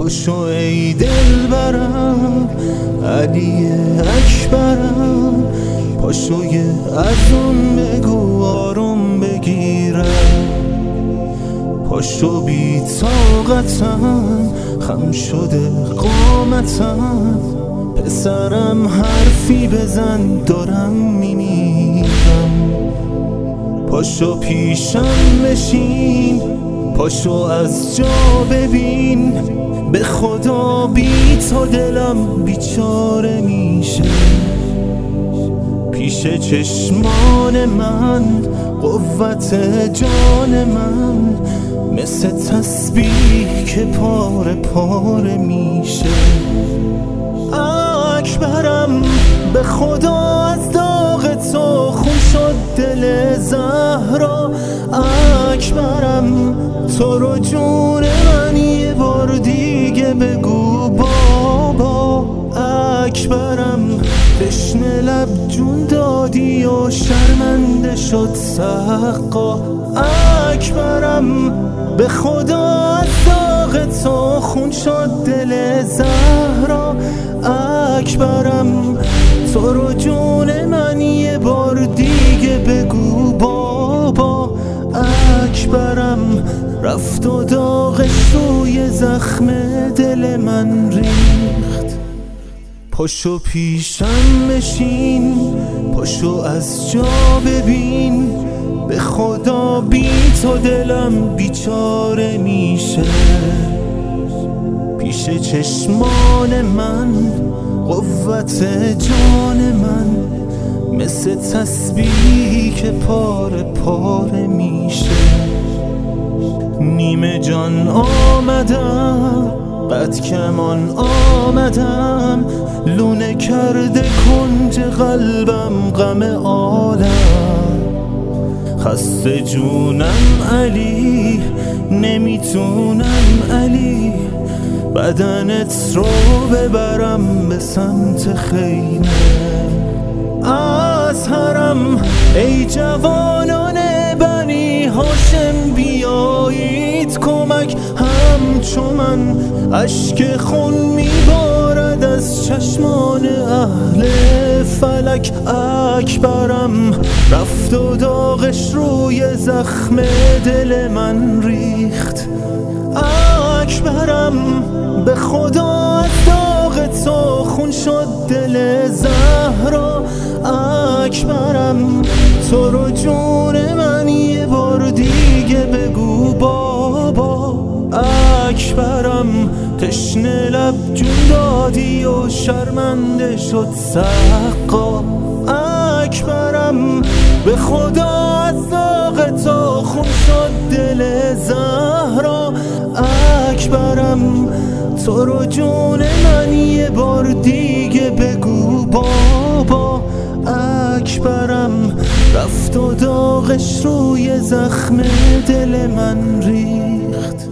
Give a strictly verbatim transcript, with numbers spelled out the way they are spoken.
پاشو ای دلبرم، علی اکبرم، پاشو یه از اون بگو آروم بگیرم. پاشو بی طاقتم، خم شده قامتم، پسرم حرفی بزن دارم میمیرم. پاشو پیشم بشین، پاشو از جا ببین، به خدا بی تو دلم بیچاره میشه. پیش چشمان من قوت جان من، مثل تسبیح که پاره پاره میشه. اکبرم به خدا از داغ تو خون شد دل زهرا. اکبرم تو رو جون من یه بار دیگه بگو بابا. اکبرم تشنه لب جون دادی و شرمنده شد سقا. اکبرم به خدا از داغ تو خون شد دل زهرا. اکبرم تو رو جون من یه بار دیگه بگو بابا. اکبرم رفت و داغش روی زخم دل من ریخت. پاشو پیشم بشین، پاشو از جا ببین، به خدا بی تو دلم بیچاره میشه. پیش چشمان من قوت جان من، مثل تسبیحی که پاره پاره میشه. نیمه جان آمدم، قد کمان آمدم، لونه کرده کنج قلبم غم عالم. خسته جونم علی، نمیتونم علی، بدنت رو ببرم به سمت خیمه. از حرم ای جوانان بنی هاشم بیایید کمک. همچو من اشک خون میبارد از چشمان اهل فلک. اکبرم رفت و داغش روی زخم دل من ریخت. اکبرم به خدا از داغ تو خون شد دل زهرا. اکبرم تو رو جون من یه بار دیگه بگو بابا. اکبرم تشنه لب جون دادی و شرمنده شد سقا. اکبرم به خدا از داغ تو خون شد دل زهرا. اکبرم تو رو جون من یه بار دیگه بگو بابا. اکبرم رفت و داغش روی زخم دل من ریخت.